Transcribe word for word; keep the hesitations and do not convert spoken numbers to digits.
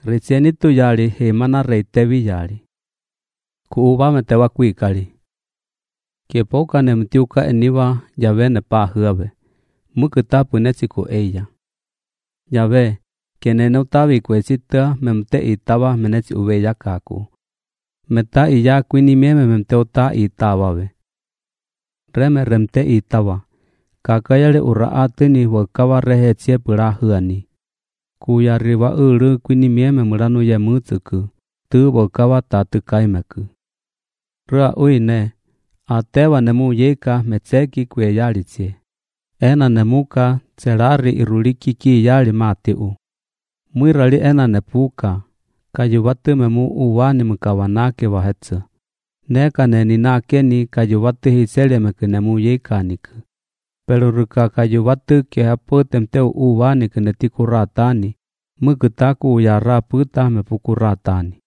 Recieni tu yali he mana rei tevi yali. Ku uva me tewa kuikali. Kie poka ne mtiuka eniwa Yahvé ne pa hyave. Muku tapu netsiku eya. Yahvé, kie ne neutavi kuesitea me mte itava menetsi uve yakaku. Meta iya kuini mieme me mteuta itavave. Reme remte itava. Kakayale ura atini wakawa rehe tsie pura hyani. Kuya riva uru kuini mieme muranu ye mutsuku. Tu wakawa tatu kaimeku. Rua uine. Atewa nemu yeka metseki kue yali tsie. Ena nemuka tserari iruliki ki yali matiu. Muirali ena nepuka. Kayuwatu memu uwani mkawanake wahetsa. Neka neni nakeni kayuwatu hiselia meku nemu yekaniku. Peluruka kayuwatu ke hapote mteu uwani kenetiku ratani. Muku taku uyara puta mepuku ratani.